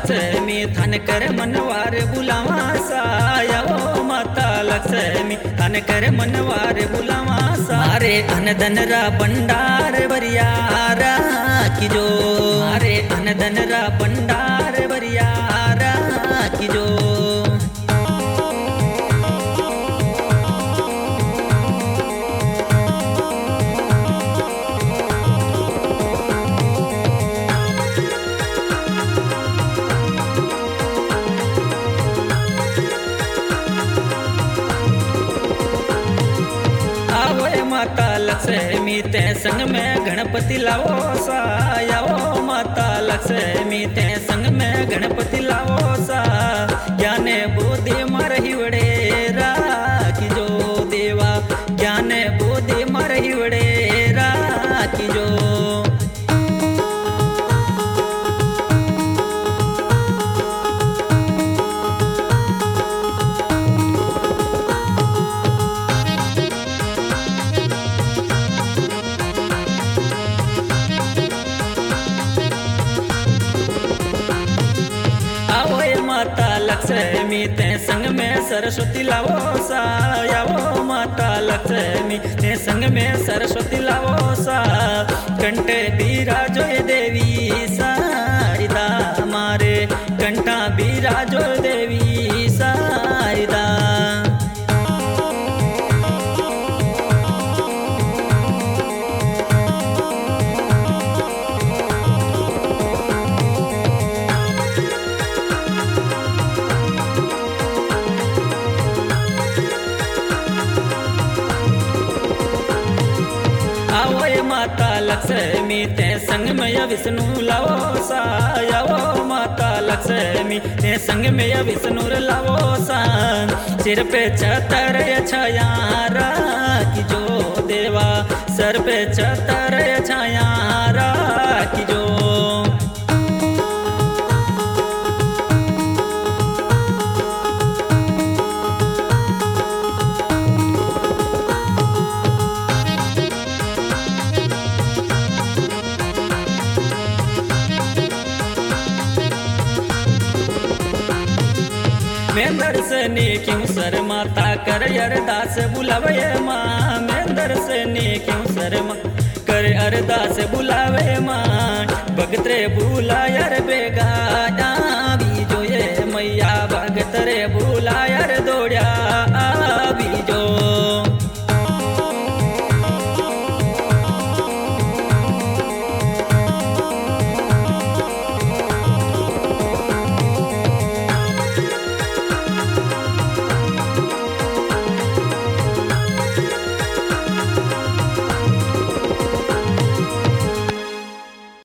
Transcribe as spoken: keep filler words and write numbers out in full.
लक्ष्मी थान कर मनवार बुलावा सायाओ माता लक्ष्मी थान कर मनवार बुलावा सारे अनदन रा भंडार बरियारा की जो अरे अनदन रा भंडार बरियारा की जो माता लक्ष्मी ते संग में गणपति लाओ सायाओ माता लक्ष्मी ते संग में गणपति लाओ सा ज्ञाने बोधि मरही वडेरा की जो देवा ज्ञाने बोधि मरही वडेरा की जो माता लक्ष्मी ते संग में सरस्वती लाओ सायाओ माता लक्ष्मी ते संग में सरस्वती लाओ सा कंठे बिराजो देवी सारिदा मारे कंठा बिराजो देवी सारिदा माता लक्ष्मी ते संग में विष्णु लाओ सायाओ माता लक्ष्मी ते संग में विष्णु लाओ सा सिर पे छतर छाया की जो देवा सर पे छतर छाया की जो मैं दर्शनी क्यों सर माता कर अरदास बुलावे माँ मैं दर्शनी क्यों सर माँ कर अरदास बुलावे माँ भगतरे बुलाया